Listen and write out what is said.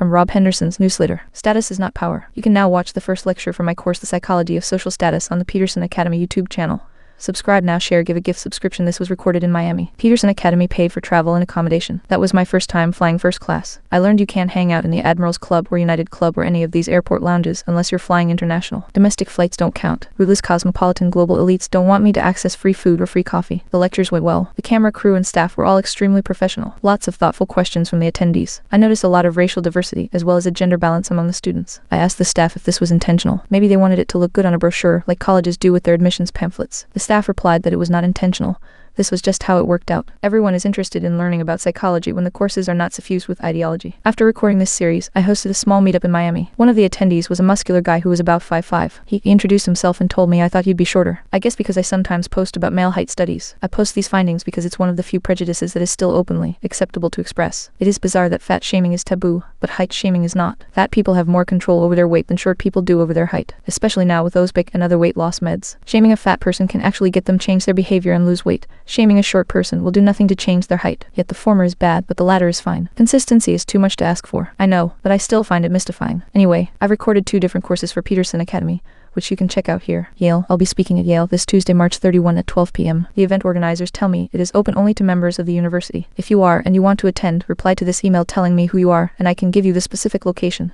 from Rob Henderson's newsletter. Status is not power. You can now watch the first lecture from my course, The Psychology of Social Status, on the Peterson Academy YouTube channel. Subscribe now, share, give a gift subscription. This was recorded in Miami. Peterson Academy paid for travel and accommodation. That was my first time flying first class. I learned you can't hang out in the Admirals Club or United Club or any of these airport lounges unless you're flying international. Domestic flights don't count. Ruthless cosmopolitan global elites don't want me to access free food or free coffee. The lectures went well. The camera crew and staff were all extremely professional. Lots of thoughtful questions from the attendees. I noticed a lot of racial diversity as well as a gender balance among the students. I asked the staff if this was intentional. Maybe they wanted it to look good on a brochure like colleges do with their admissions pamphlets. The staff replied that it was not intentional. This was just how it worked out. Everyone is interested in learning about psychology when the courses are not suffused with ideology. After recording this series, I hosted a small meetup in Miami. One of the attendees was a muscular guy who was about 5'5". He introduced himself and told me I thought you'd be shorter. I guess because I sometimes post about male height studies. I post these findings because it's one of the few prejudices that is still openly acceptable to express. It is bizarre that fat shaming is taboo, but height shaming is not. Fat people have more control over their weight than short people do over their height, especially now with Ozempic and other weight loss meds. Shaming a fat person can actually get them change their behavior and lose weight. Shaming a short person will do nothing to change their height. Yet the former is bad, but the latter is fine. Consistency is too much to ask for. I know, but I still find it mystifying. Anyway, I've recorded 2 different courses for Peterson Academy, which you can check out here. Yale. I'll be speaking at Yale this Tuesday, March 31 at 12 p.m. The event organizers tell me it is open only to members of the university. If you are and you want to attend, reply to this email telling me who you are, and I can give you the specific location.